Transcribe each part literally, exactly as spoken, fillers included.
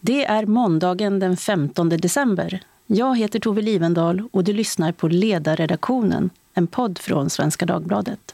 Det är måndagen den femtonde december. Jag heter Tove Livendal och du lyssnar på Ledarredaktionen, en podd från Svenska Dagbladet.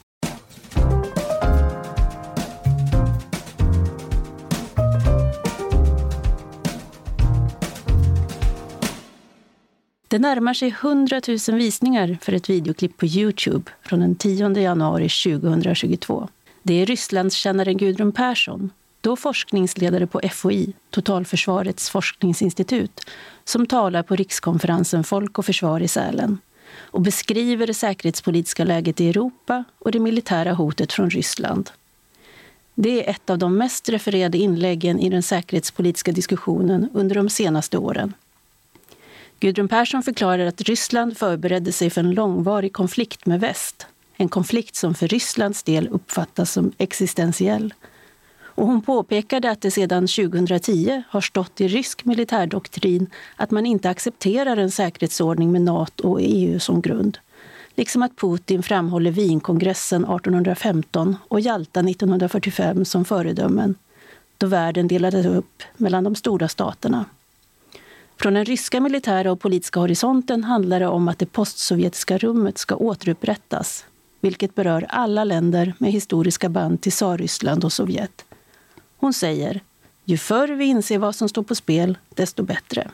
Det närmar sig hundratusen visningar för ett videoklipp på YouTube från den tionde januari tjugohundratjugotvå. Det är Rysslandskännaren Gudrun Persson, då forskningsledare på F O I, Totalförsvarets forskningsinstitut, som talar på rikskonferensen Folk och försvar i Sälen och beskriver det säkerhetspolitiska läget i Europa och det militära hotet från Ryssland. Det är ett av de mest refererade inläggen i den säkerhetspolitiska diskussionen under de senaste åren. Gudrun Persson förklarar att Ryssland förberedde sig för en långvarig konflikt med väst. En konflikt som för Rysslands del uppfattas som existentiell. Och hon påpekade att det sedan tjugohundratio har stått i rysk militärdoktrin att man inte accepterar en säkerhetsordning med NATO och E U som grund. Liksom att Putin framhåller Wienkongressen artonhundrafemton och Jalta nittonhundrafyrtiofem som föredömen, då världen delades upp mellan de stora staterna. Från den ryska militära och politiska horisonten handlar det om att det postsovjetiska rummet ska återupprättas, vilket berör alla länder med historiska band till Tsarryssland och Sovjet. Hon säger, ju förr vi inser vad som står på spel, desto bättre.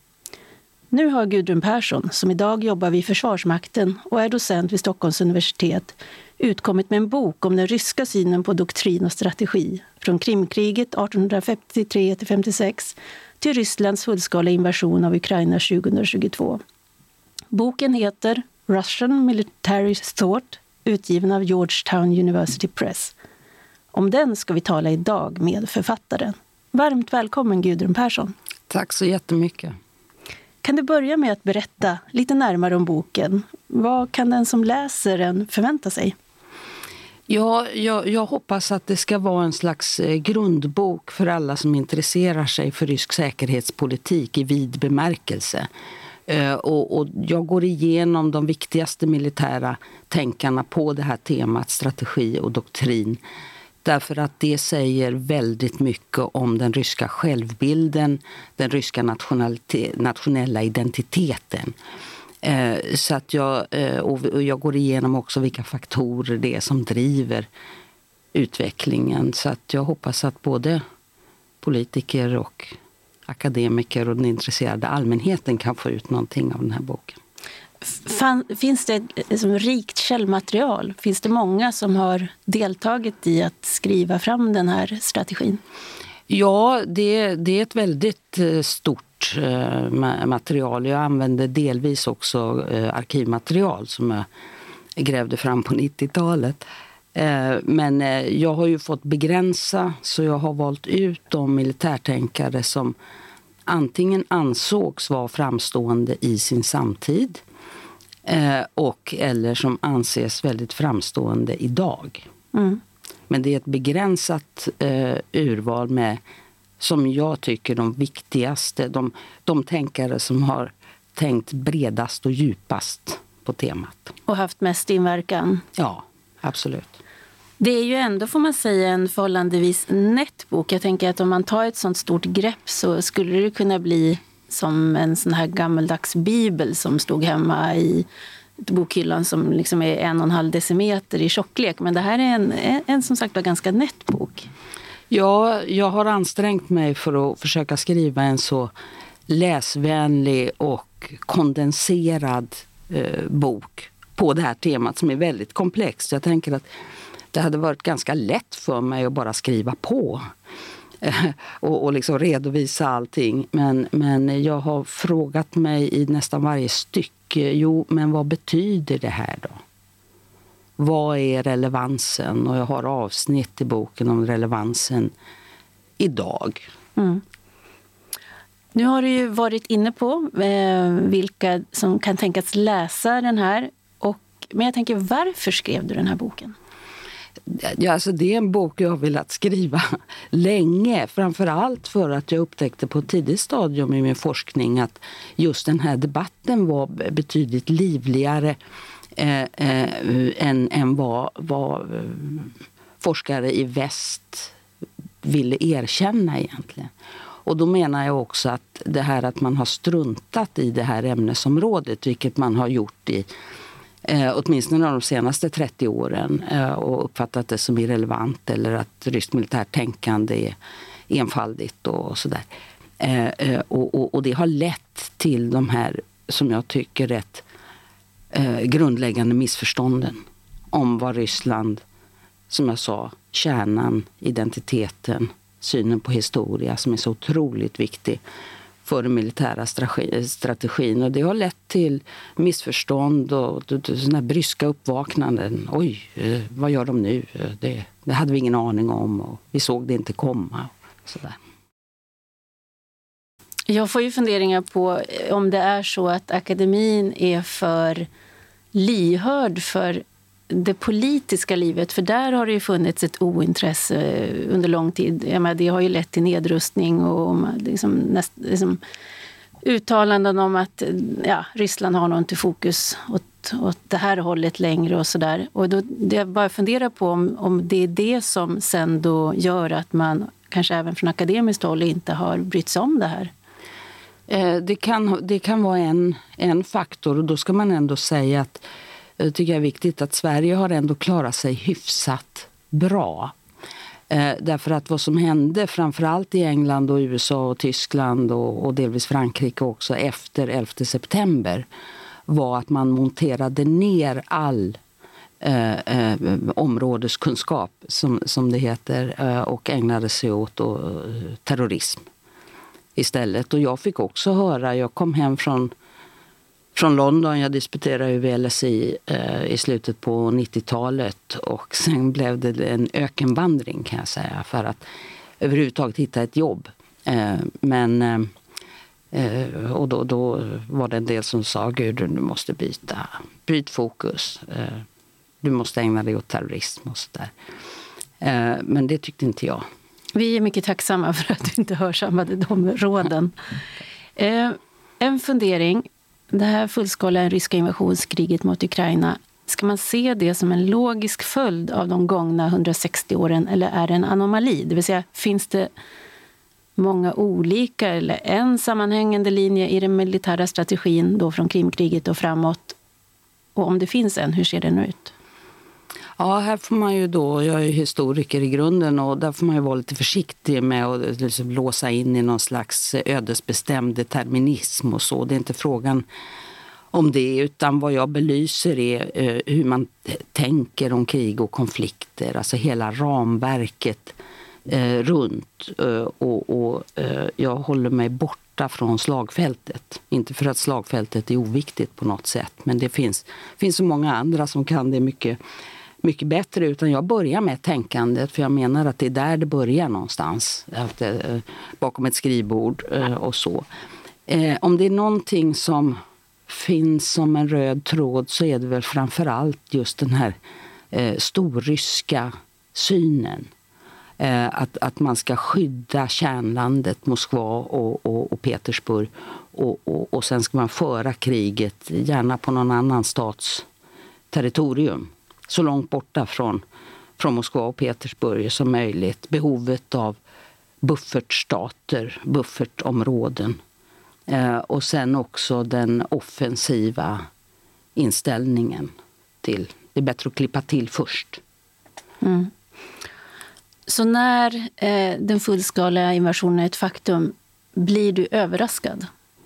Nu har Gudrun Persson, som idag jobbar vid Försvarsmakten och är docent vid Stockholms universitet, utkommit med en bok om den ryska synen på doktrin och strategi, från Krimkriget artonhundrafemtiotre till femtiosex till Rysslands fullskaliga invasion av Ukraina tjugohundratjugotvå. Boken heter Russian Military Thought, utgiven av Georgetown University Press. Om den ska vi tala idag med författaren. Varmt välkommen Gudrun Persson. Tack så jättemycket. Kan du börja med att berätta lite närmare om boken? Vad kan den som läser den förvänta sig? Ja, jag, jag hoppas att det ska vara en slags grundbok för alla som intresserar sig för rysk säkerhetspolitik i vid bemärkelse. Uh, och, och jag går igenom de viktigaste militära tänkarna på det här temat, strategi och doktrin. Därför att det säger väldigt mycket om den ryska självbilden, den ryska nationella identiteten. Uh, så att jag, uh, och jag går igenom också vilka faktorer det är som driver utvecklingen. Så att jag hoppas att både politiker och akademiker och den intresserade allmänheten kan få ut någonting av den här boken. Fan, finns det ett som rikt källmaterial? Finns det många som har deltagit i att skriva fram den här strategin? Ja, det, det är ett väldigt stort eh, material. Jag använde delvis också eh, arkivmaterial som jag grävde fram på nittiotalet. Eh, men eh, jag har ju fått begränsa, så jag har valt ut de militärtänkare som antingen ansågs vara framstående i sin samtid eh, och eller som anses väldigt framstående idag. Mm. Men det är ett begränsat eh, urval med, som jag tycker, de viktigaste, de, de tänkare som har tänkt bredast och djupast på temat. Och haft mest inverkan. Ja, absolut. Det är ju ändå, får man säga, en förhållandevis nätt bok. Jag tänker att om man tar ett sånt stort grepp så skulle det kunna bli som en sån här gammaldags bibel som stod hemma i bokhyllan som liksom är en och en halv decimeter i tjocklek. Men det här är en, en, en som sagt var ganska nätt bok. Ja, jag har ansträngt mig för att försöka skriva en så läsvänlig och kondenserad eh, bok på det här temat som är väldigt komplext. Jag tänker att det hade varit ganska lätt för mig att bara skriva på och, och liksom redovisa allting. Men, men jag har frågat mig i nästan varje stycke, jo, men vad betyder det här då? Vad är relevansen? Och jag har avsnitt i boken om relevansen idag. Mm. Nu har du ju varit inne på eh, vilka som kan tänkas läsa den här. Och, men jag tänker, varför skrev du den här boken? Ja, alltså det är en bok jag har velat skriva länge. Framförallt för att jag upptäckte på ett tidigt stadium i min forskning att just den här debatten var betydligt livligare eh, eh, än, än vad, vad eh, forskare i väst ville erkänna egentligen. Och då menar jag också att det här att man har struntat i det här ämnesområdet, vilket man har gjort i eh, åtminstone de senaste trettio åren eh, och uppfattat det som irrelevant eller att ryskt militärt tänkande är enfaldigt och sådär. Eh, eh, och, och, och det har lett till de här, som jag tycker, rätt eh, grundläggande missförstånden om vad Ryssland, som jag sa, kärnan, identiteten, synen på historia som är så otroligt viktig för den militära strategin. Och det har lett till missförstånd och sådana här bryska uppvaknanden. Oj, vad gör de nu? Det, det hade vi ingen aning om och vi såg det inte komma. Sådär. Jag får ju funderingar på om det är så att akademin är för lyhörd för det politiska livet, för där har det ju funnits ett ointresse under lång tid. Jag menar, det har ju lett till nedrustning och liksom, näst, liksom, uttalanden om att ja, Ryssland har nog inte fokus åt, åt det här hållet längre och sådär. Och då det jag bara funderar på om, om det är det som sen då gör att man kanske även från akademiskt håll inte har brytt sig om det här. Det kan, det kan vara en, en faktor, och då ska man ändå säga att jag tycker det är viktigt att Sverige har ändå klarat sig hyfsat bra. Eh, därför att vad som hände framförallt i England och U S A och Tyskland och, och delvis Frankrike också efter elfte september var att man monterade ner all eh, eh, områdeskunskap som, som det heter eh, och ägnade sig åt och, terrorism istället. Och jag fick också höra, jag kom hem från Från London, jag disputerade ju vid L S I eh, i slutet på nittiotalet och sen blev det en ökenvandring kan jag säga för att överhuvudtaget hitta ett jobb. Eh, men eh, och då, då var det en del som sa, Gud, du måste byta, byt fokus. Eh, du måste ägna dig åt terrorism och sådär. Eh, men det tyckte inte jag. Vi är mycket tacksamma för att du inte hörsammade de råden. Eh, en fundering. Det här fullskaliga ryska invasionskriget mot Ukraina, ska man se det som en logisk följd av de gångna hundrasextio åren eller är det en anomali? Det vill säga, finns det många olika eller en sammanhängande linje i den militära strategin då från Krimkriget och framåt? Och om det finns en, hur ser den ut? Ja, här får man ju då, jag är ju historiker i grunden och där får man ju vara lite försiktig med att liksom låsa in i någon slags ödesbestämd determinism och så. Det är inte frågan om det, utan vad jag belyser är eh, hur man tänker om krig och konflikter, alltså hela ramverket eh, runt eh, och, och eh, jag håller mig borta från slagfältet. Inte för att slagfältet är oviktigt på något sätt, men det finns, finns så många andra som kan det mycket mycket bättre, utan jag börjar med tänkandet, för jag menar att det är där det börjar någonstans, att, eh, bakom ett skrivbord eh, och så. Eh, om det är någonting som finns som en röd tråd så är det väl framförallt just den här eh, storryska synen. Eh, att, att man ska skydda kärnlandet Moskva och, och, och Petersburg och, och, och sen ska man föra kriget gärna på någon annan stats territorium. Så långt borta från, från Moskva och Petersburg som möjligt. Behovet av buffertstater, buffertområden. Eh, och sen också den offensiva inställningen till det är bättre att klippa till först. Mm. Så när eh, den fullskaliga invasionen är ett faktum, blir du överraskad?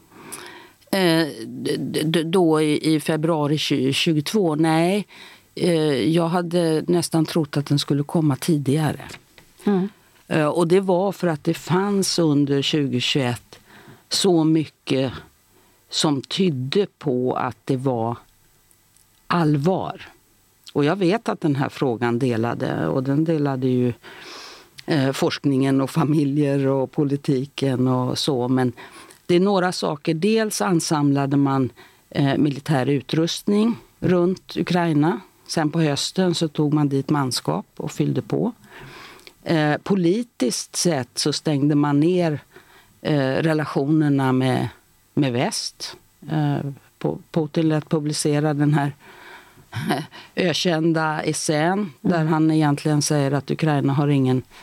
Eh, d- d- då i, i februari tjugohundratjugotvå, nej. Jag hade nästan trott att den skulle komma tidigare. Mm. Och det var för att det fanns under tjugohundratjugoett så mycket som tydde på att det var allvar. Och jag vet att den här frågan delade, och den delade ju eh, forskningen och familjer och politiken och så. Men det är några saker. Dels ansamlade man eh, militär utrustning runt Ukraina. Sen på hösten så tog man dit manskap och fyllde på. Eh, politiskt sett så stängde man ner eh, relationerna med, med väst. Eh, Putin lät publicera den här ökända essän där han egentligen säger att Ukraina har ingen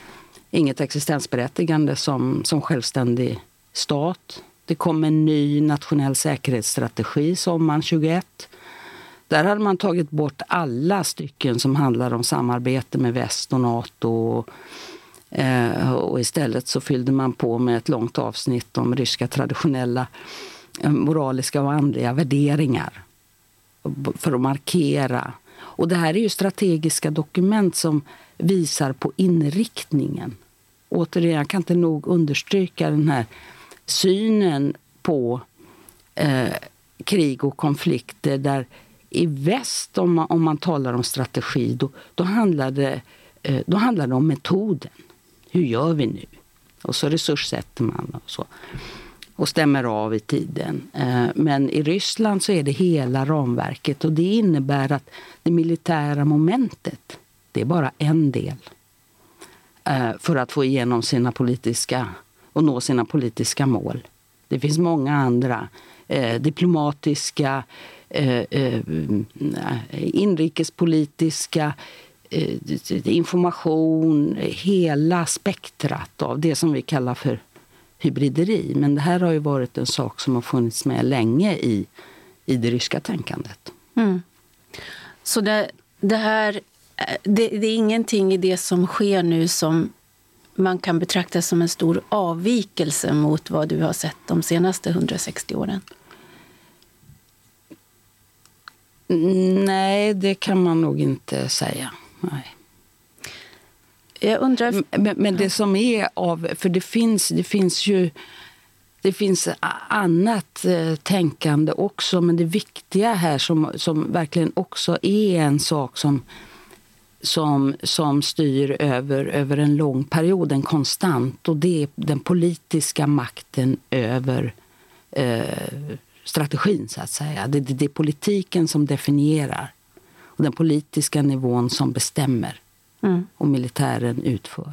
inget existensberättigande som, som självständig stat. Det kom en ny nationell säkerhetsstrategi sommaren tjugoett. Där hade man tagit bort alla stycken som handlar om samarbete med väst och NATO. Och, eh, och istället så fyllde man på med ett långt avsnitt om ryska traditionella eh, moraliska och andliga värderingar. För att markera. Och det här är ju strategiska dokument som visar på inriktningen. Återigen, jag kan inte nog understryka den här synen på eh, krig och konflikter där i väst, om man, om man talar om strategi, då, då, handlar det, eh, då handlar det om metoden. Hur gör vi nu? Och så resurssätter man och så. Och stämmer av i tiden. Eh, men i Ryssland så är det hela ramverket. Och det innebär att det militära momentet, det är bara en del. Eh, för att få igenom sina politiska och nå sina politiska mål. Det finns många andra eh, diplomatiska, eh, eh, inrikespolitiska, eh, information, hela spektrat av det som vi kallar för hybrideri. Men det här har ju varit en sak som har funnits med länge i, i det ryska tänkandet. Mm. Så det, det här, det, det är ingenting i det som sker nu som man kan betrakta som en stor avvikelse mot vad du har sett de senaste hundrasextio åren? Nej, det kan man nog inte säga. Nej. Jag undrar... Men, men det som är av... För det finns, det finns ju... Det finns annat eh, tänkande också. Men det viktiga här som, som verkligen också är en sak som... Som, som styr över, över en lång period, en konstant. Och det är den politiska makten över eh, strategin, så att säga. Det, det, det är politiken som definierar. Och den politiska nivån som bestämmer. Mm. Och militären utför.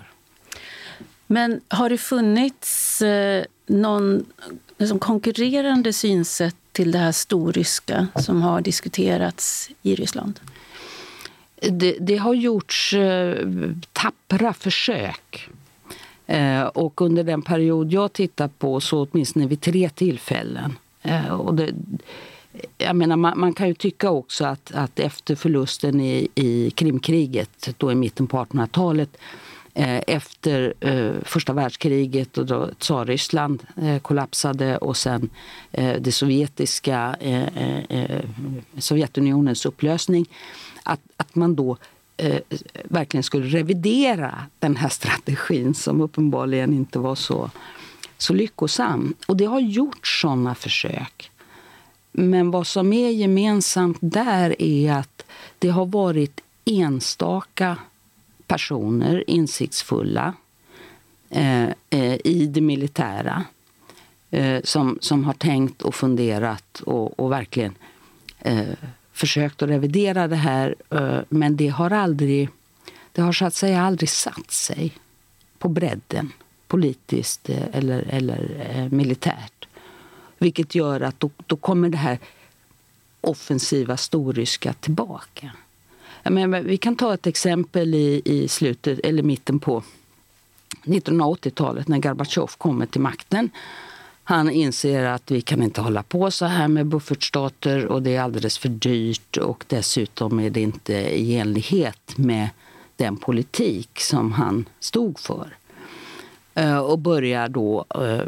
Men har det funnits eh, någon liksom, konkurrerande synsätt till det här storryska som har diskuterats i Ryssland? Det, det har gjorts eh, tappra försök. Eh, och under den period jag tittar på så åtminstone vid tre tillfällen. Eh, och det, jag menar, man, man kan ju tycka också att, att efter förlusten i, i Krimkriget, då i mitten på artonhundratalet, eh, efter eh, första världskriget och då Tsarryssland eh, kollapsade och sen eh, det sovjetiska eh, eh, Sovjetunionens upplösning, Att, att man då eh, verkligen skulle revidera den här strategin som uppenbarligen inte var så, så lyckosam. Och det har gjort sådana försök. Men vad som är gemensamt där är att det har varit enstaka personer, insiktsfulla, eh, eh, i det militära eh, som, som har tänkt och funderat och, och verkligen... Eh, försökt att revidera det här, men det har aldrig, det har så att säga aldrig satt sig på bredden, politiskt eller, eller militärt. Vilket gör att då, då kommer det här offensiva storryska tillbaka. Jag menar, vi kan ta ett exempel i, i slutet eller mitten på nittonhundraåttiotalet när Gorbatjov kommer till makten. Han inser att vi kan inte hålla på så här med buffertstater och det är alldeles för dyrt och dessutom är det inte i enlighet med den politik som han stod för. Och börjar då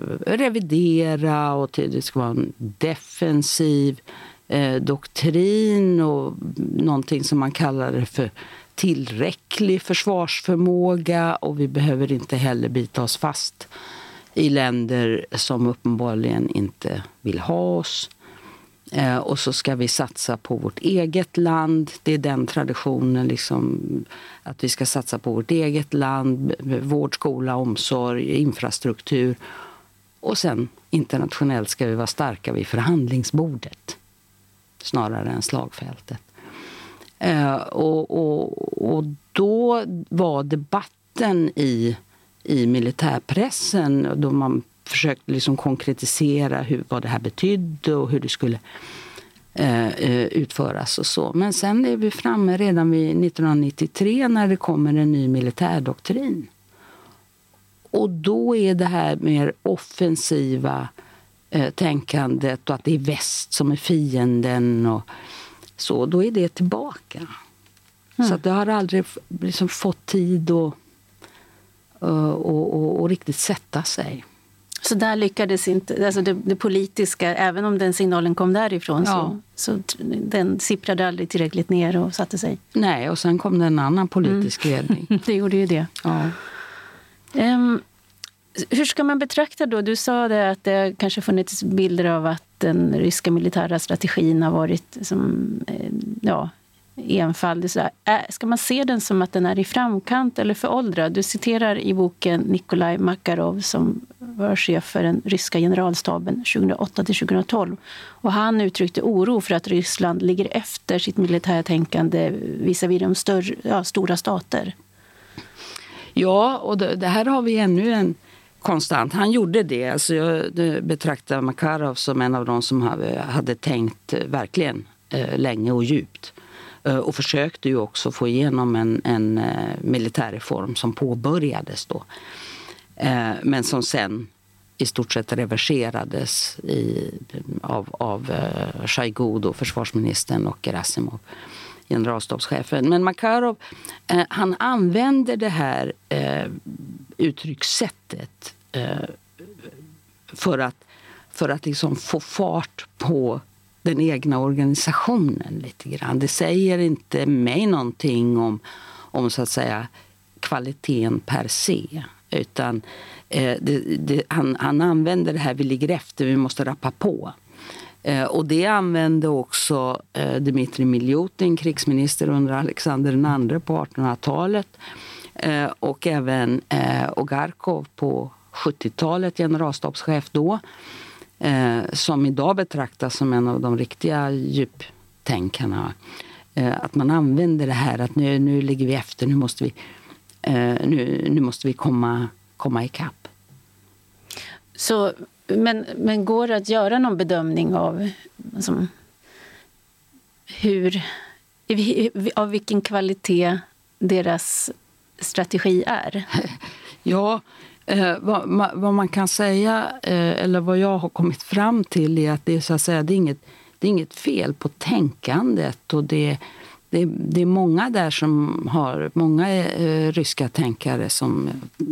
revidera och till det ska vara en defensiv doktrin och någonting som man kallar det för tillräcklig försvarsförmåga och vi behöver inte heller bita oss fast i länder som uppenbarligen inte vill ha oss. Eh, och så ska vi satsa på vårt eget land. Det är den traditionen, liksom, att vi ska satsa på vårt eget land. Vård, skola, omsorg, infrastruktur. Och sen internationellt ska vi vara starka vid förhandlingsbordet. Snarare än slagfältet. Eh, och, och, och då var debatten i i militärpressen då man försökte liksom konkretisera hur, vad det här betydde och hur det skulle eh, utföras och så. Men sen är vi framme redan vid nittonhundranittiotre när det kommer en ny militärdoktrin. och då är det här mer offensiva eh, tänkandet och att det är väst som är fienden och så, då är det tillbaka. Mm. Så att det har aldrig liksom fått tid att och, och, och riktigt sätta sig. Så där lyckades inte, alltså det, det politiska, även om den signalen kom därifrån, ja. så, så den sipprade aldrig tillräckligt ner och satte sig. Nej, och sen kom det en annan politisk mm. ledning. Det gjorde ju det. Ja. Um, hur ska man betrakta då? Du sa det att det kanske funnits bilder av att den ryska militära strategin har varit som, ja, enfaldig. Så ska man se den som att den är i framkant eller föråldrad? Du citerar i boken Nikolaj Makarov som var chef för den ryska generalstaben tjugohundraåtta till tjugohundratolv. Och han uttryckte oro för att Ryssland ligger efter sitt militära tänkande visavi de större, ja, stora stater. Ja, och det, det här har vi ännu en konstant. Han gjorde det. Alltså jag betraktar Makarov som en av de som hade, hade tänkt verkligen eh, länge och djupt. Och försökte ju också få igenom en, en militärreform som påbörjades då. Men som sen i stort sett reverserades i, av, av Shoigu, då, försvarsministern, och Gerasimov, generalstabschefen. Men Makarov, han använder det här uttryckssättet för att, för att liksom få fart på den egna organisationen lite grann. Det säger inte mig någonting om, om så att säga kvaliteten per se, utan eh, det, det, han, han använder det här, vi ligger efter, vi måste rappa på. Eh, och det använde också eh, Dmitrij Miljutin, krigsminister under Alexander den andre på artonhundratalet, eh, och även eh, Ogarkov på sjuttiotalet, generalstabschef då. Eh, som idag betraktas som en av de riktiga djuptänkarna. Eh, att man använder det här att nu, nu ligger vi efter, nu måste vi, eh, nu, nu måste vi komma, komma ikapp. Så, men, men går det att göra någon bedömning av alltså, hur, av vilken kvalitet deras strategi är? Ja, Eh, vad, ma, vad man kan säga, eh, eller vad jag har kommit fram till, är att det är, så att säga, det är, inget, det är inget fel på tänkandet. Och det, det, det är många där som har, många eh, ryska tänkare som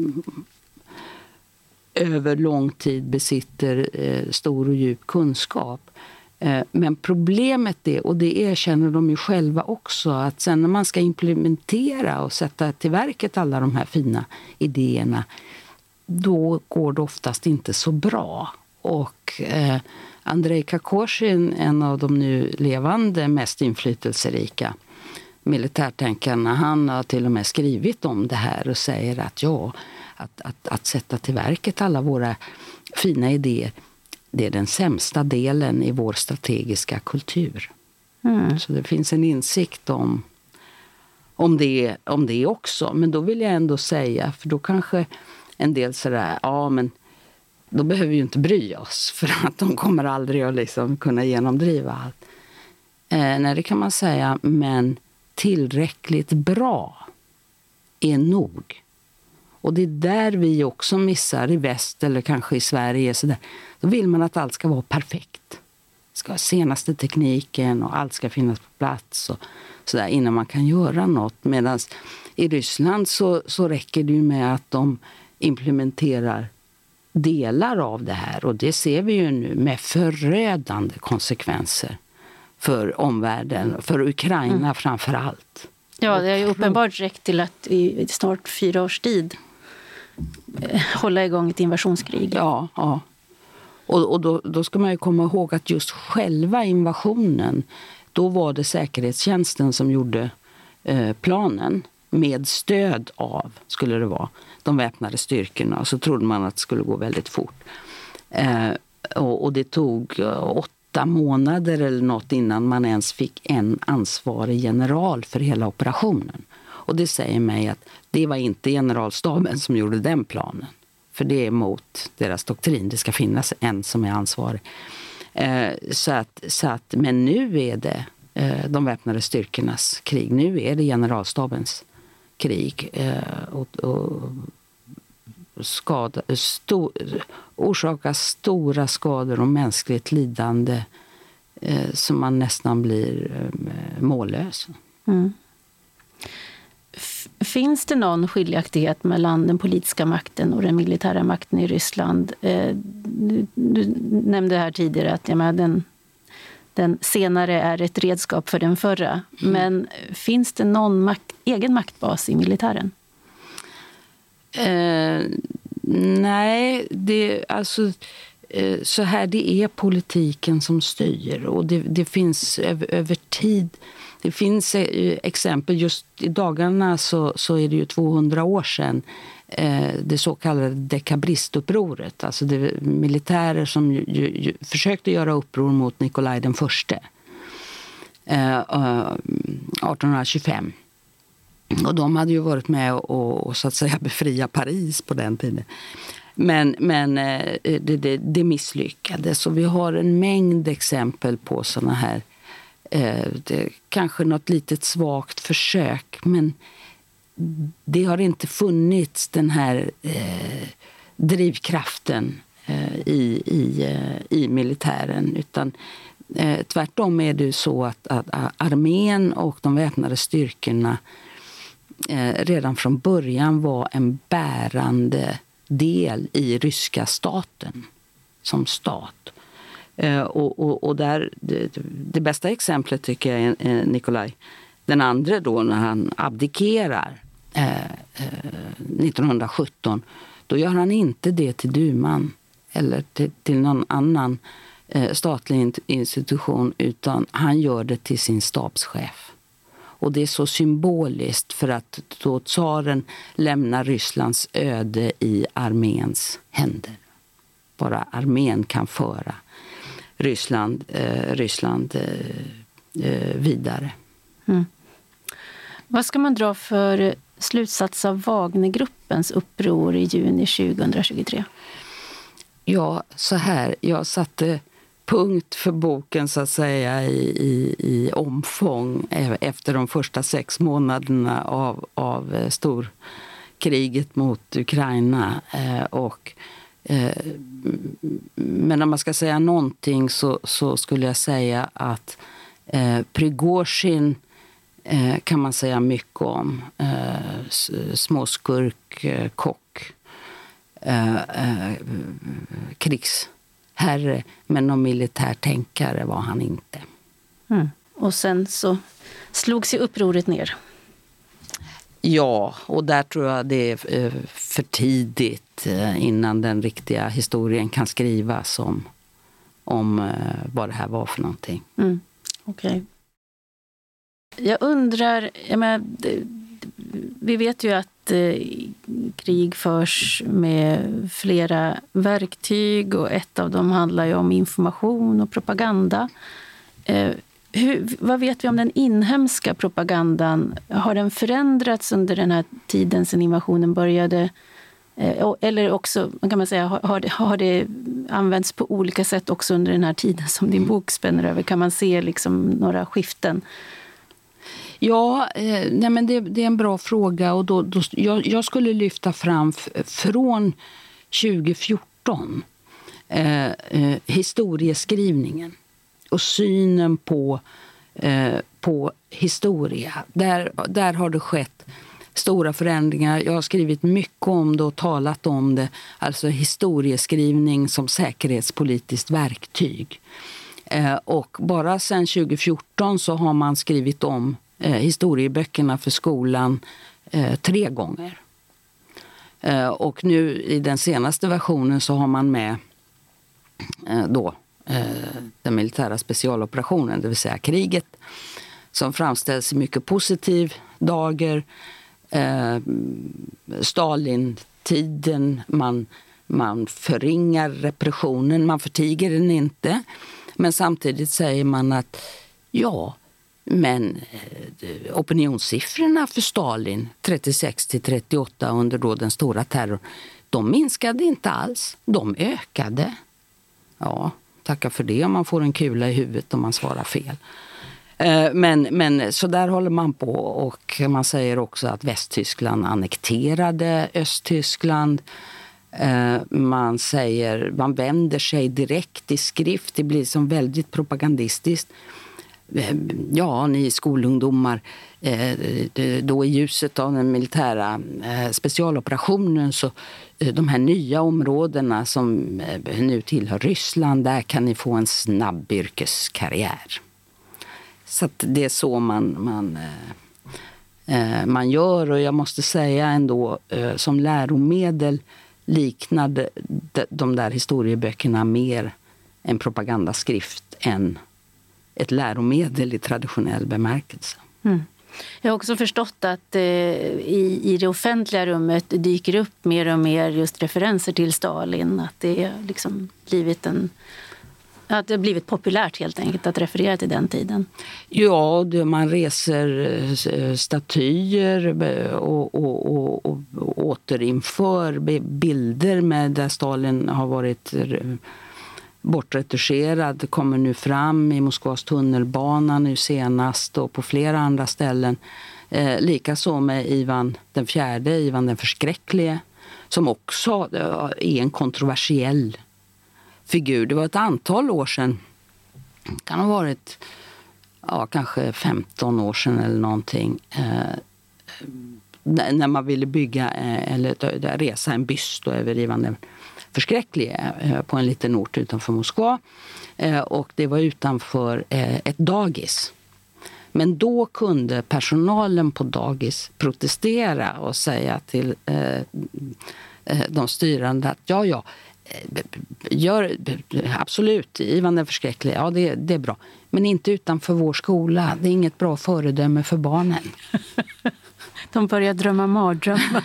eh, över lång tid besitter eh, stor och djup kunskap. Eh, men problemet är, och det erkänner de ju själva också, att sen när man ska implementera och sätta till verket alla de här fina idéerna, då går det oftast inte så bra. Och eh, Andrei Kakoshin, en av de nu levande mest inflytelserika militärtänkarna, han har till och med skrivit om det här och säger att ja, att, att, att sätta till verket alla våra fina idéer, det är den sämsta delen i vår strategiska kultur. Mm. Så det finns en insikt om, om, det, om det också. Men då vill jag ändå säga, för då kanske en del sådär, ja men då behöver vi ju inte bry oss för att de kommer aldrig att liksom kunna genomdriva allt. Eh, nej, det kan man säga, men tillräckligt bra är nog. Och det är där vi också missar i väst eller kanske i Sverige. Så där. Då vill man att allt ska vara perfekt. Det ska ha senaste tekniken och allt ska finnas på plats och så där, innan man kan göra något. Medan i Ryssland så, så räcker det ju med att de implementerar delar av det här. Och det ser vi ju nu med förödande konsekvenser för omvärlden, för Ukraina mm. framför allt. Ja, det har ju uppenbart räckt till att i snart fyra års tid hålla igång ett invasionskrig. Ja, ja. Och, och då, då ska man ju komma ihåg att just själva invasionen, då var det säkerhetstjänsten som gjorde eh, planen med stöd av, skulle det vara, de väpnade styrkorna. Och så trodde man att det skulle gå väldigt fort. Eh, och, och det tog eh, åtta månader eller något innan man ens fick en ansvarig general för hela operationen. Och det säger mig att det var inte generalstaben som gjorde den planen. För det är emot deras doktrin. Det ska finnas en som är ansvarig. Eh, så att, så att, men nu är det eh, de väpnade styrkornas krig. Nu är det generalstabens krig. Eh, och, och skada, sto, orsaka stora skador och mänskligt lidande eh, som man nästan blir eh, mållös. Mm. F- finns det någon skiljaktighet mellan den politiska makten och den militära makten i Ryssland? Eh, du, du nämnde här tidigare att ja, men den, den senare är ett redskap för den förra. Mm. Men finns det någon makt, egen maktbas i militären? Eh, nej, det, alltså, eh, så här det är politiken som styr. Och det, det finns över, över tid... Det finns eh, exempel, just i dagarna så, så är det ju tvåhundra år sedan eh, det så kallade dekabristupproret. Alltså det militärer som ju, ju, ju, försökte göra uppror mot Nikolaj den förste eh, arton tjugofem. Och de hade ju varit med och, och så att säga befria Paris på den tiden. Men, men eh, det, det, det misslyckades. Så vi har en mängd exempel på såna här Eh, det, kanske något litet svagt försök, men det har inte funnits den här eh, drivkraften eh, i, i, eh, i militären, utan eh, tvärtom är det så att, att, att armén och de väpnade styrkorna eh, redan från början var en bärande del i ryska staten som stat. Uh, och, och, och där, det, det bästa exemplet tycker jag är Nikolaj den andre då, när han abdikerar uh, uh, nittonhundrasjutton. Då gör han inte det till duman eller till, till någon annan uh, statlig institution, utan han gör det till sin stabschef. Och det är så symboliskt, för att då tsaren lämnar Rysslands öde i arméns händer. Bara armén kan föra Ryssland, eh, Ryssland eh, vidare. Mm. Vad ska man dra för slutsats av Wagnergruppens uppror i juni tjugohundratjugotre? Ja, så här. Jag satte punkt för boken så att säga i, i, i omfång efter de första sex månaderna av, av storkriget mot Ukraina. Eh, och Men om man ska säga någonting så, så skulle jag säga att eh, Prigozjin eh, kan man säga mycket om. Eh, småskurk, eh, kock, eh, eh, krigsherre, men någon militärtänkare var han inte. Mm. Och sen så slog sig upproret ner. Ja, och där tror jag det är för tidigt innan den riktiga historien kan skrivas om, om vad det här var för någonting. Mm. Okej. Okay. Jag undrar, jag menar, vi vet ju att eh, krig förs med flera verktyg, och ett av dem handlar ju om information och propaganda. Eh, Hur, vad vet vi om den inhemska propagandan? Har den förändrats under den här tiden sedan invasionen började? Eh, eller också, kan man säga, har det, har det använts på olika sätt också under den här tiden som din bok spänner över? Kan man se liksom några skiften? Ja, eh, nej men det, det är en bra fråga. Och då, då, jag, jag skulle lyfta fram f- från tjugo fjorton eh, eh, historieskrivningen. Och synen på, eh, på historia. Där, där har det skett stora förändringar. Jag har skrivit mycket om det och talat om det. Alltså historieskrivning som säkerhetspolitiskt verktyg. Eh, och bara sedan tjugo fjorton så har man skrivit om eh, historieböckerna för skolan eh, tre gånger. Eh, och nu i den senaste versionen så har man med eh, då den militära specialoperationen, det vill säga kriget, som framställs i mycket positiv dager. Eh, Stalin-tiden, man, man förringar repressionen, man förtiger den inte, men samtidigt säger man att ja, men eh, opinionssiffrorna för Stalin trettiosex till trettioåtta under då den stora terrorn, de minskade inte alls, de ökade. Ja, tacka för det om man får en kula i huvudet om man svarar fel. Men, men så där håller man på, och man säger också att Västtyskland annekterade Östtyskland. Eh, man säger, man vänder sig direkt i skrift. Det blir som väldigt propagandistiskt. Eh, ja, ni skolungdomar, eh, då i ljuset av den militära eh, specialoperationen så eh, de här nya områdena som eh, nu tillhör Ryssland, där kan ni få en snabb yrkeskarriär. Så att det är så man, man, eh, man gör, och jag måste säga ändå eh, som läromedel liknade de där historieböckerna mer en propagandaskrift än ett läromedel i traditionell bemärkelse. Mm. Jag har också förstått att eh, i, i det offentliga rummet dyker upp mer och mer just referenser till Stalin. Att det har liksom blivit en... Att det har blivit populärt helt enkelt att referera till den tiden. Ja, det, man reser statyer och, och, och, och återinför bilder med där Stalin har varit bortretuscherad. Kommer nu fram i Moskvas tunnelbana nu senast och på flera andra ställen. Eh, Likaså med Ivan den fjärde, Ivan den förskräcklige, som också är en kontroversiell figur. Det var ett antal år sedan, kan ha varit ja, kanske femton år sedan eller någonting, eh, när man ville bygga eh, eller resa en byst över Ivan den förskräcklige eh, på en liten ort utanför Moskva, eh, och det var utanför eh, ett dagis. Men då kunde personalen på dagis protestera och säga till eh, de styrande att ja, ja, gör, absolut, Ivan den förskräcklige, ja det, det är bra. Men inte utanför vår skola. Det är inget bra föredöme för barnen. De börjar drömma mardrömmar.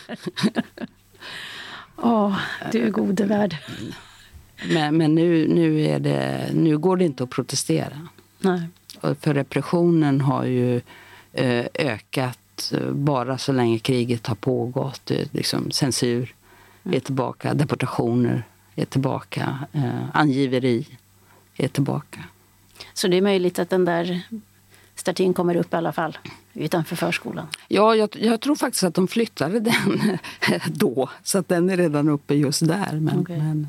Åh, oh, du är gode värld. Men, men nu, nu, är det, nu går det inte att protestera. Nej. För repressionen har ju eh, ökat bara så länge kriget har pågått. Liksom, censur är tillbaka, deportationer är tillbaka, eh, angiveri är tillbaka. Så det är möjligt att den där statyn kommer upp i alla fall utanför förskolan? Ja, jag, jag tror faktiskt att de flyttade den då, så att den är redan uppe just där. Men, okay. men...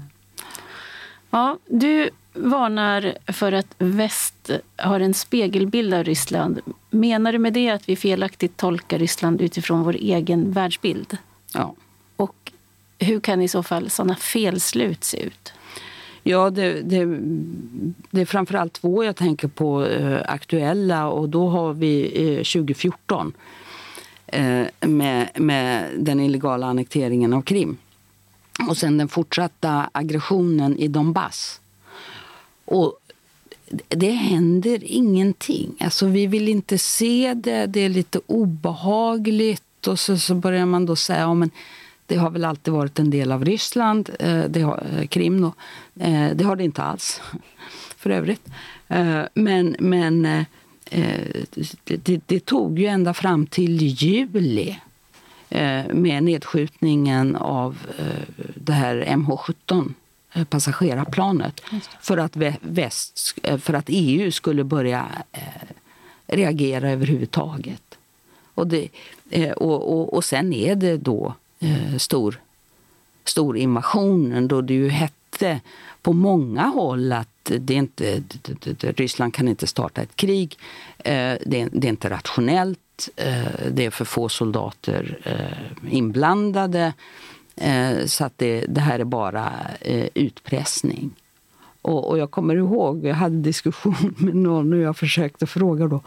Ja, du varnar för att väst har en spegelbild av Ryssland. Menar du med det att vi felaktigt tolkar Ryssland utifrån vår egen världsbild? Ja. Och hur kan i så fall sådana felslut se ut? Ja, det, det, det är framförallt två jag tänker på eh, aktuella, och då har vi eh, tjugo fjorton eh, med, med den illegala annekteringen av Krim. Och sen den fortsatta aggressionen i Donbass. Och det händer ingenting. Alltså vi vill inte se det, det är lite obehagligt, och så, så börjar man då säga, ja, men det har väl alltid varit en del av Ryssland, eh, det har, Krim då. Eh, det har det inte alls, för övrigt. Eh, men men eh, det, det, det tog ju ända fram till juli eh, med nedskjutningen av eh, det här M H sjutton eh, passagerarplanet för att, väst, för att E U skulle börja eh, reagera överhuvudtaget. Och, det, eh, och, och, och sen är det då Stor, stor invasionen, då det ju hette på många håll att det är inte, det, det, Ryssland kan inte starta ett krig, det, det är inte rationellt, det är för få soldater inblandade, så att det, det här är bara utpressning. Och, och jag kommer ihåg, jag hade diskussion med någon och jag försökte fråga då,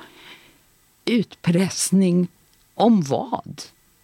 utpressning om vad?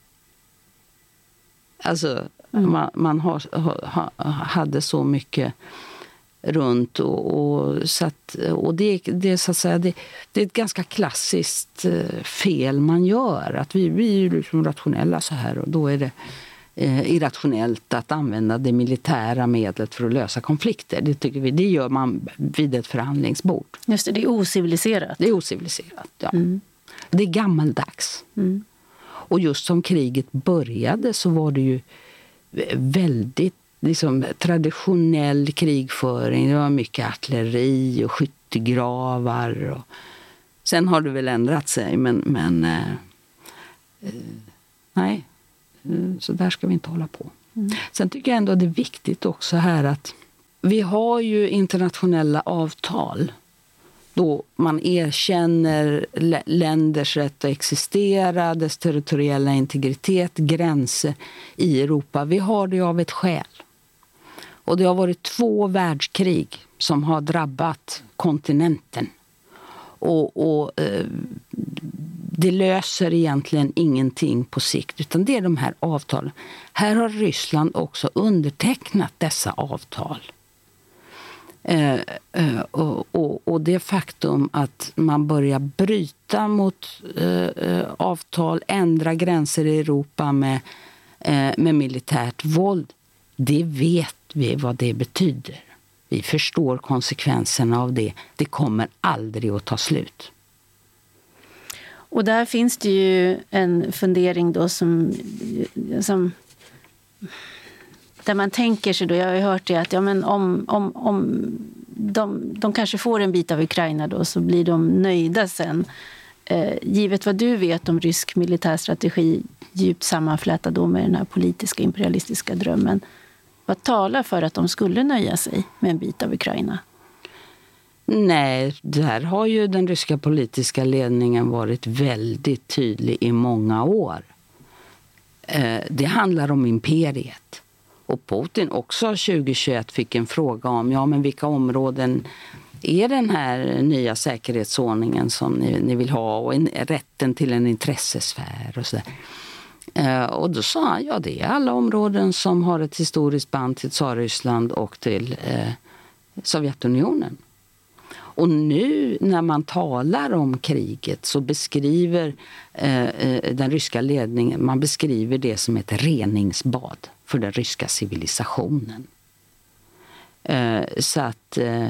Alltså, mm. man, man har, ha, hade så mycket runt och, och, så att, och det, det, så att säga, det, det är ett ganska klassiskt fel man gör. Att vi, vi är ju liksom rationella så här, och då är det eh, irrationellt att använda det militära medlet för att lösa konflikter. Det tycker vi, det gör man vid ett förhandlingsbord. Just det, det är ociviliserat. Det är ociviliserat, ja. Mm. Det är gammaldags. Mm. Och just som kriget började så var det ju väldigt liksom, traditionell krigföring. Det var mycket artilleri och skyttegravar. Och... Sen har det väl ändrat sig, men, men eh, eh, nej, så där ska vi inte hålla på. Mm. Sen tycker jag ändå det är viktigt också här att vi har ju internationella avtal då man erkänner länders rätt att existera, dess territoriella integritet, gränser i Europa. Vi har det av ett skäl. Och det har varit två världskrig som har drabbat kontinenten. Och, och eh, det löser egentligen ingenting på sikt, utan det är de här avtalen. Här har Ryssland också undertecknat dessa avtal. Eh, eh, och, och, och det faktum att man börjar bryta mot eh, avtal, ändra gränser i Europa med, eh, med militärt våld, det vet vi vad det betyder. Vi förstår konsekvenserna av det. Det kommer aldrig att ta slut. Och där finns det ju en fundering då som, som där man tänker sig då, jag har ju hört det att ja, men om, om, om de, de kanske får en bit av Ukraina då, så blir de nöjda sen. Eh, givet vad du vet om rysk militärstrategi, djupt sammanflätad då med den här politiska imperialistiska drömmen, vad talar för att de skulle nöja sig med en bit av Ukraina? Nej, där har ju den ryska politiska ledningen varit väldigt tydlig i många år. Eh, det handlar om imperiet. Och Putin också tjugohundratjugoett fick en fråga om ja, men vilka områden är den här nya säkerhetsordningen som ni, ni vill ha, och en, rätten till en intressesfär och sådär. Eh, och då sa han, ja, det är alla områden som har ett historiskt band till Tsarryssland och till eh, Sovjetunionen. Och nu när man talar om kriget så beskriver eh, den ryska ledningen, man beskriver det som ett reningsbad för den ryska civilisationen. Eh, så att eh,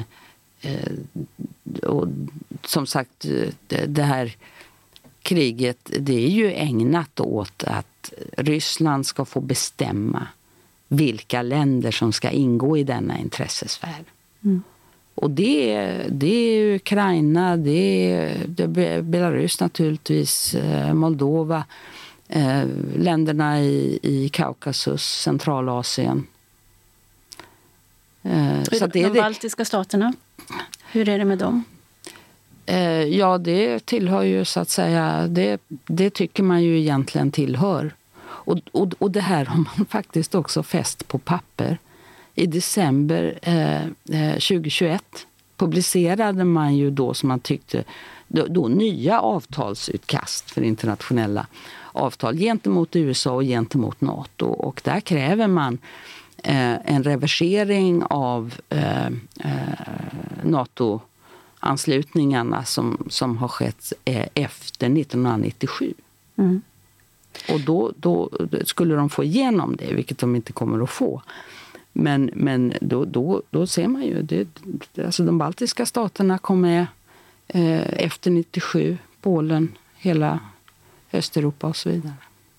och, som sagt, det, det här kriget, det är ju ägnat åt att Ryssland ska få bestämma vilka länder som ska ingå i denna intressesfär. Mm. Och det, det är Ukraina, det är, det är Belarus naturligtvis, Moldova, eh, länderna i, i Kaukasus, Centralasien. Eh, så det är de baltiska staterna, hur är det med dem? Eh, ja, det tillhör ju så att säga, det, det tycker man ju egentligen tillhör. Och, och, och det här har man faktiskt också fäst på papper. I december eh, tjugohundratjugoett publicerade man ju då, som man tyckte, då, då nya avtalsutkast för internationella avtal gentemot U S A och gentemot NATO. Och där kräver man eh, en reversering av eh, eh, NATO-anslutningarna som, som har skett eh, efter nittonhundranittiosju. Mm. Och då, då skulle de få igenom det, vilket de inte kommer att få. Men, men då, då, då ser man ju, det, alltså de baltiska staterna kom med eh, efter nittiosju, Polen, hela Östeuropa och så vidare.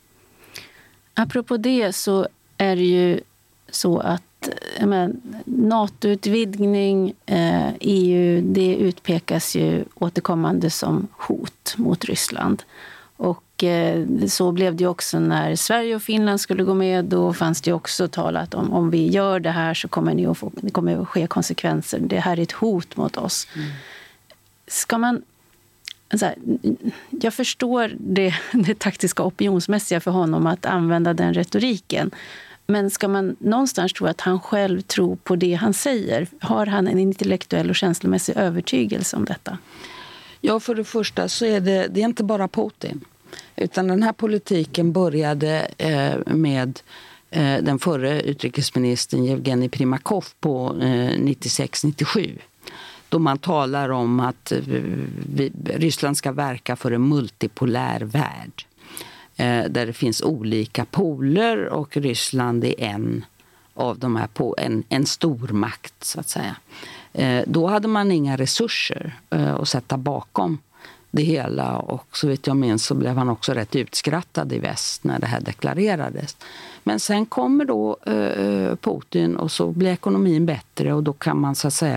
Apropå det så är det ju så att men, NATO-utvidgning, eh, E U, det utpekas ju återkommande som hot mot Ryssland. Och eh, så blev det också när Sverige och Finland skulle gå med. Då fanns det också talat om om vi gör det här så kommer ni att få, det kommer att ske konsekvenser. Det här är ett hot mot oss. Mm. Ska man... Så här, jag förstår det, det taktiska opinionsmässiga för honom att använda den retoriken. Men ska man någonstans tro att han själv tror på det han säger? Har han en intellektuell och känslomässig övertygelse om detta? Ja, för det första så är det, det är inte bara Putin. Utan den här politiken började eh, med eh, den förre utrikesministern Evgenij Primakov på eh, nittiosex nittiosju. Då man talar om att eh, vi, Ryssland ska verka för en multipolär värld. Eh, där det finns olika poler och Ryssland är en av de här, på, en, en stormakt så att säga. Eh, då hade man inga resurser eh, att sätta bakom det hela, och så vitt jag minns så blev han också rätt utskrattad i väst när det här deklarerades. Men sen kommer då eh, Putin och så blir ekonomin bättre och då kan man så att säga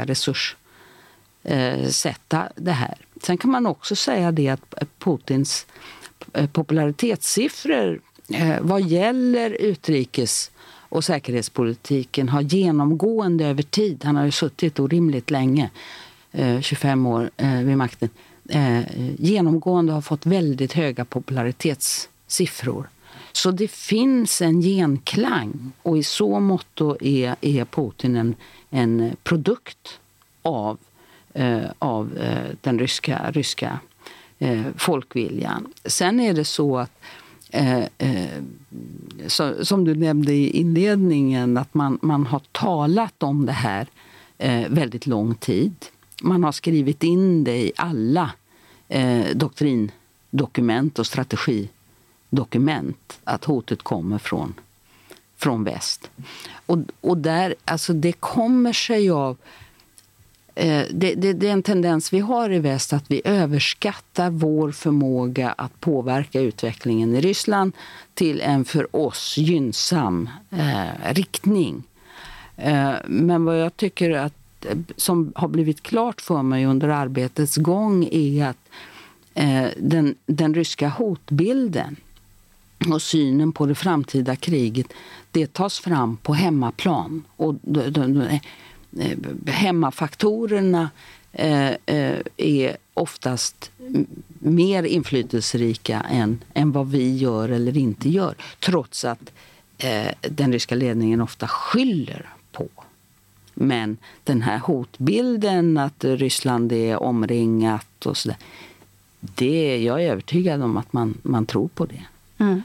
resurssätta eh, det här. Sen kan man också säga det att Putins eh, popularitetssiffror eh, vad gäller utrikes och säkerhetspolitiken har genomgående över tid, han har ju suttit orimligt länge, eh, tjugofem år eh, vid makten, eh, genomgående har fått väldigt höga popularitetssiffror. Så det finns en genklang, och i så måtto är, är Putin en, en produkt av, eh, av eh, den ryska, ryska eh, folkviljan. Sen är det så att Eh, eh, så, som du nämnde i inledningen, att man, man har talat om det här eh, väldigt lång tid. Man har skrivit in det i alla eh, doktrindokument och strategidokument att hotet kommer från, från väst. Och, och där, alltså det kommer sig av Det, det, det är en tendens vi har i väst, att vi överskattar vår förmåga att påverka utvecklingen i Ryssland till en för oss gynnsam eh, riktning. Eh, men vad jag tycker att, som har blivit klart för mig under arbetets gång, är att eh, den, den ryska hotbilden och synen på det framtida kriget, det tas fram på hemmaplan. Och de, de, de, hemmafaktorerna eh, eh, är oftast mer inflytelserika än, än vad vi gör eller inte gör. Trots att eh, den ryska ledningen ofta skyller på. Men den här hotbilden att Ryssland är omringat och sådär, det, jag är övertygad om att man, man tror på det. Mm.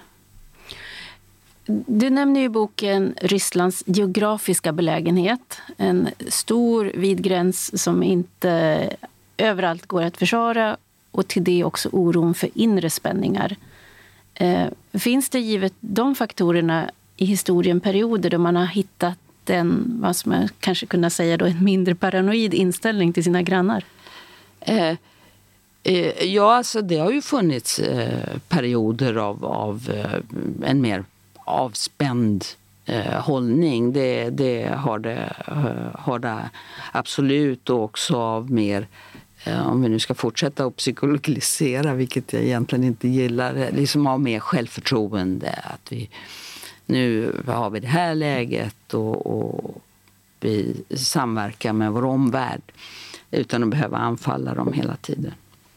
Du nämner i boken Rysslands geografiska belägenhet. En stor vid gräns som inte överallt går att försvara, och till det också oron för inre spänningar. Eh, finns det givet de faktorerna i historien perioder då man har hittat en, vad som man kanske kunna säga då, en mindre paranoid inställning till sina grannar? Eh, eh, ja, alltså det har ju funnits eh, perioder av, av eh, en mer avspänd eh, hållning. Det, det, har det eh, har det absolut, och också av mer, eh, om vi nu ska fortsätta att psykologisera, vilket jag egentligen inte gillar, liksom av mer självförtroende, att vi nu har vi det här läget och, och vi samverkar med vår omvärld utan att behöva anfalla dem hela tiden.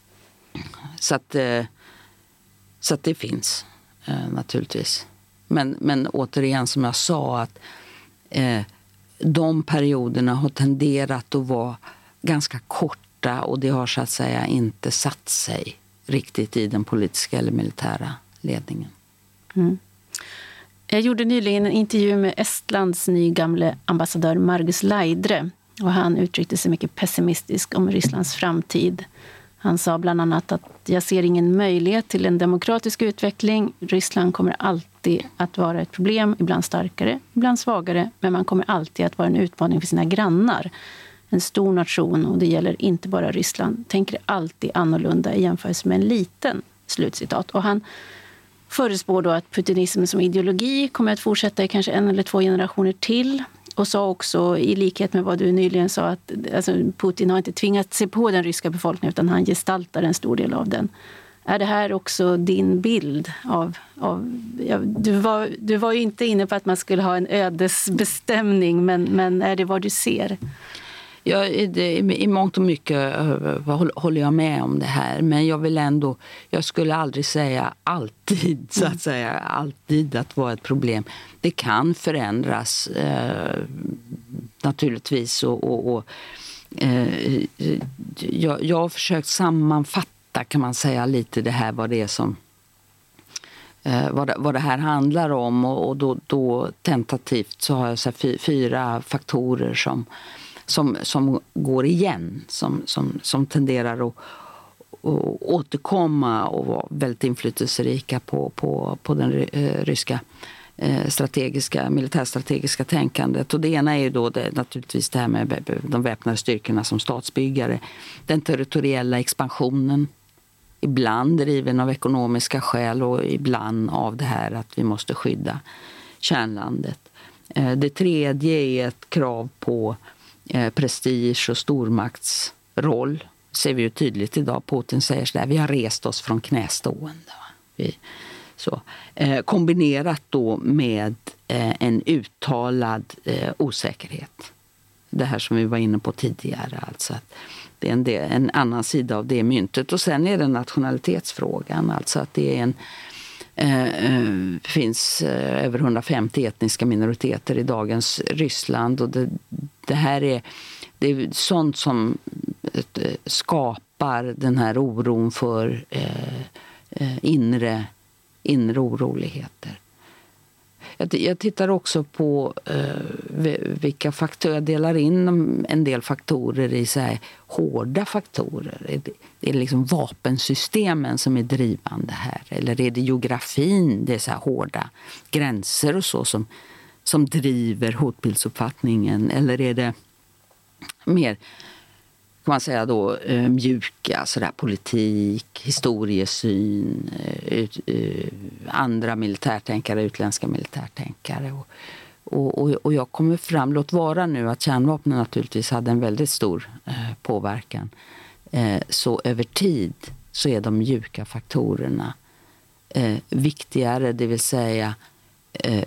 Så att, eh, så att det finns eh, naturligtvis. Men, men återigen, som jag sa, att eh, de perioderna har tenderat att vara ganska korta, och det har så att säga inte satt sig riktigt i den politiska eller militära ledningen. Mm. Jag gjorde nyligen en intervju med Estlands nygamle ambassadör Margus Laidre, och han uttryckte sig mycket pessimistisk om Rysslands framtid. Han sa bland annat att jag ser ingen möjlighet till en demokratisk utveckling. Ryssland kommer alltid att vara ett problem, ibland starkare, ibland svagare, men man kommer alltid att vara en utmaning för sina grannar. En stor nation, och det gäller inte bara Ryssland, tänker alltid annorlunda i jämförelse med en liten, slutcitat. Och han förespår då att putinismen som ideologi kommer att fortsätta i kanske en eller två generationer till. Och sa också, i likhet med vad du nyligen sa, att alltså, Putin har inte tvingat sig på den ryska befolkningen, utan han gestaltar en stor del av den. Är det här också din bild av... av ja, du, var, du var ju inte inne på att man skulle ha en ödesbestämning, men, men är det vad du ser? Ja, det, i mångt och mycket håller jag med om det här, men jag vill ändå, jag skulle aldrig säga alltid, så att säga, alltid att vara ett problem. Det kan förändras eh, naturligtvis, och, och, och eh, jag, jag har försökt sammanfatta, kan man säga, lite det här, vad det är som eh, vad, det, vad det här handlar om, och, och då, då tentativt så har jag så här, fyra faktorer som Som, som går igen, som, som, som tenderar att, att återkomma och vara väldigt inflytelserika på, på, på den ryska strategiska, militärstrategiska tänkandet. Och det ena är ju då det, naturligtvis det här med de väpnade styrkorna som statsbyggare. Den territoriella expansionen, ibland driven av ekonomiska skäl och ibland av det här att vi måste skydda kärnlandet. Det tredje är ett krav på prestige och stormaktsroll. Ser vi ju tydligt idag. Putin säger så där: vi har rest oss från knästående. Vi Så, eh, kombinerat då med eh, en uttalad eh, osäkerhet. Det här som vi var inne på tidigare. Alltså att det är en, del, en annan sida av det myntet. Och sen är det nationalitetsfrågan. Alltså att det är en, eh, finns eh, över hundrafemtio etniska minoriteter i dagens Ryssland. Och det, det här är, det är sånt som eh, skapar den här oron för eh, eh, inre, inre oroligheter. Jag tittar också på eh, vilka faktorer, jag delar in en del faktorer i så här hårda faktorer. Är det, är det liksom vapensystemen som är drivande här? Eller är det geografin, det är så här hårda gränser och så som, som driver hotbildsuppfattningen? Eller är det mer, kan man säga då, eh, mjuka, sådär, politik, historiesyn, eh, eh, andra militärtänkare, utländska militärtänkare. Och, och, och, och jag kommer fram, låt vara nu att kärnvapnen naturligtvis hade en väldigt stor eh, påverkan. Eh, så över tid så är de mjuka faktorerna eh, viktigare, det vill säga eh,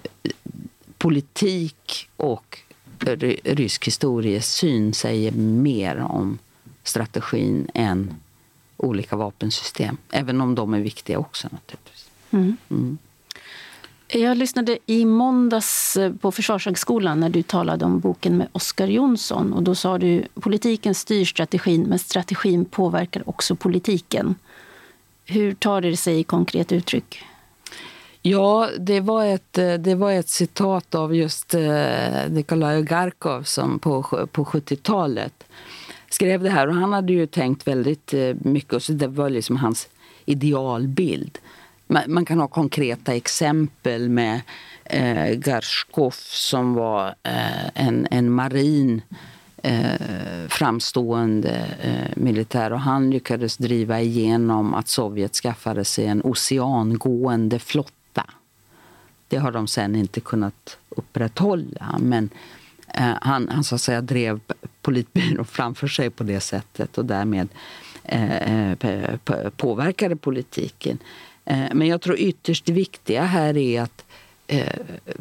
politik och rysk historiesyn säger mer om strategin än olika vapensystem. Även om de är viktiga också naturligtvis. Mm. Mm. Jag lyssnade i måndags på Försvarshögskolan när du talade om boken med Oskar Jonsson. Och då sa du, politiken styr strategin, men strategin påverkar också politiken. Hur tar det sig i konkret uttryck? Ja, det var ett, det var ett citat av just eh, Nikolaj Garkov som på, på sjuttiotalet skrev det här. Och han hade ju tänkt väldigt eh, mycket, och så det var liksom hans idealbild. Man, man kan ha konkreta exempel med eh, Garkov som var eh, en, en marin eh, framstående eh, militär. Och han lyckades driva igenom att Sovjet skaffade sig en oceangående flotta. Det har de sen inte kunnat upprätthålla, men eh, han, han så att säga drev politbyrån framför sig på det sättet och därmed eh, påverkade politiken. Eh, men jag tror ytterst det viktiga här är att eh,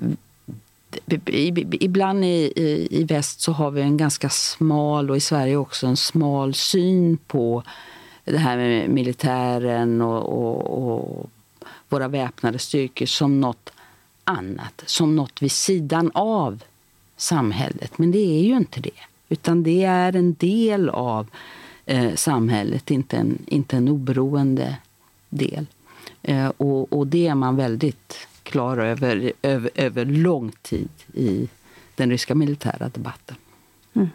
ibland i, i, i väst så har vi en ganska smal, och i Sverige också en smal syn på det här med militären och, och, och våra väpnade styrkor som något annat, som något vid sidan av samhället. Men det är ju inte det, utan det är en del av eh, samhället, inte en, inte en oberoende del. Eh, och, och det är man väldigt klar över, över, över lång tid i den ryska militära debatten. Mm.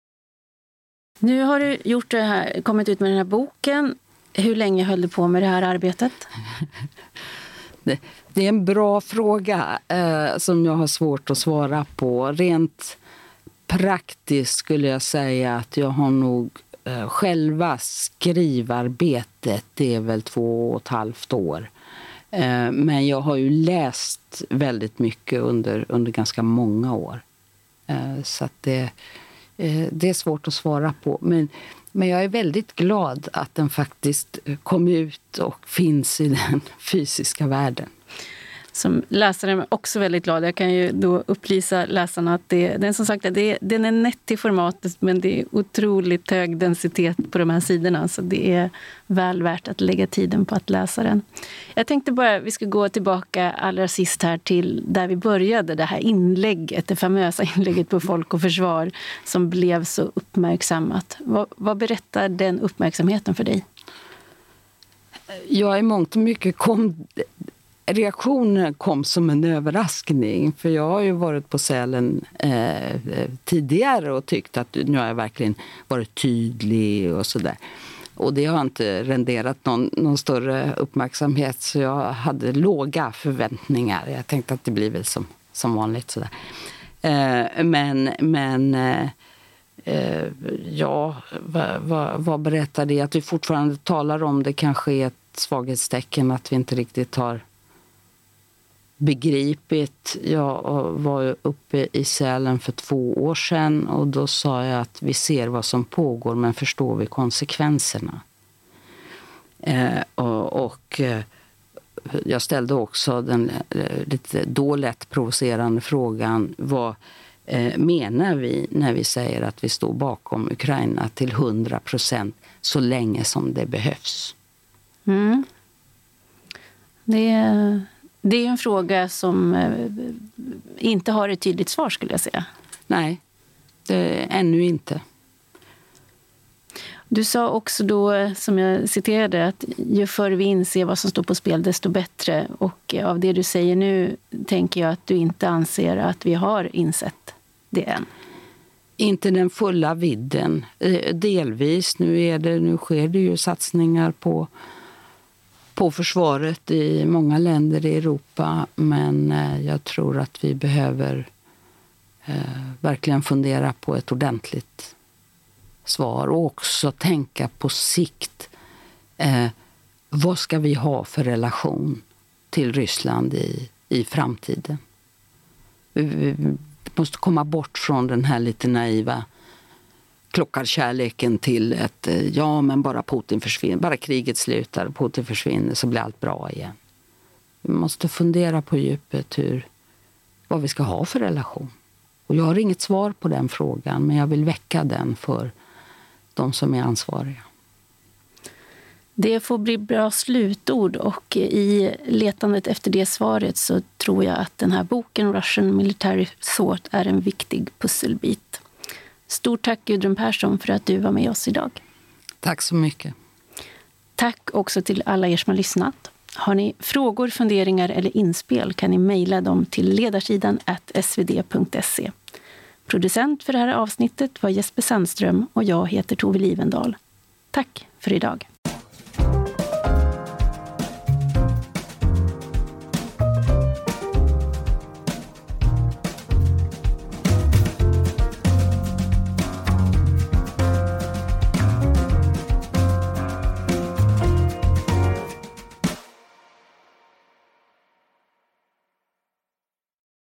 Nu har du gjort det här, kommit ut med den här boken. Hur länge höll du på med det här arbetet? det, det är en bra fråga eh, som jag har svårt att svara på. Rent praktiskt skulle jag säga att jag har nog eh, själva skrivarbetet, det är väl två och ett halvt år. Eh, men jag har ju läst väldigt mycket under, under ganska många år. Eh, så att det, eh, det är svårt att svara på. Men Men jag är väldigt glad att den faktiskt kom ut och finns i den fysiska världen. Som läsare är jag också väldigt glad. Jag kan ju då upplysa läsarna att det, den som sagt, det, den är nätt i formatet, men det är otroligt hög densitet på de här sidorna. Så det är väl värt att lägga tiden på att läsa den. Jag tänkte bara, vi ska gå tillbaka allra sist här till där vi började. Det här inlägget, det famösa inlägget på Folk och Försvar som blev så uppmärksammat. Vad, vad berättar den uppmärksamheten för dig? Jag i mångt och mycket kom... Reaktionen kom som en överraskning, för jag har ju varit på Sälen eh, tidigare och tyckt att nu har jag verkligen varit tydlig och sådär. Och det har inte renderat någon, någon större uppmärksamhet, så jag hade låga förväntningar. Jag tänkte att det blir väl som, som vanligt sådär. Eh, men men eh, eh, ja, vad, vad, vad berättar det? Att vi fortfarande talar om det kanske är ett svaghetstecken, att vi inte riktigt har begripit. Jag var uppe i Sälen för två år sedan och då sa jag att vi ser vad som pågår, men förstår vi konsekvenserna? Eh, och, och jag ställde också den lite då lätt provocerande frågan, vad eh, menar vi när vi säger att vi står bakom Ukraina till hundra procent så länge som det behövs? Mm. Det, är, det är en fråga som eh, inte har ett tydligt svar, skulle jag säga. Nej, det, ännu inte. Du sa också då, som jag citerade, att ju förr vi inser vad som står på spel, desto bättre. Och av det du säger nu tänker jag att du inte anser att vi har insett det än. Inte den fulla vidden. Delvis. Nu, är det, nu sker det ju satsningar på, på försvaret i många länder i Europa. Men jag tror att vi behöver eh, verkligen fundera på ett ordentligt svar och också tänka på sikt. Eh, vad ska vi ha för relation till Ryssland i, i framtiden? Vi, vi måste komma bort från den här lite naiva klockarkärleken till ett ja, men bara Putin försvinner, bara kriget slutar, Putin försvinner så blir allt bra igen. Vi måste fundera på djupet hur, vad vi ska ha för relation. Och jag har inget svar på den frågan, men jag vill väcka den för de som är ansvariga. Det får bli bra slutord, och i letandet efter det svaret så tror jag att den här boken Russian Military Thought är en viktig pusselbit. Stort tack Gudrun Persson för att du var med oss idag. Tack så mycket. Tack också till alla er som har lyssnat. Har ni frågor, funderingar eller inspel kan ni mejla dem till ledarsidan at s v d punkt se. Producent för det här avsnittet var Jesper Sandström och jag heter Tove Livendal. Tack för idag.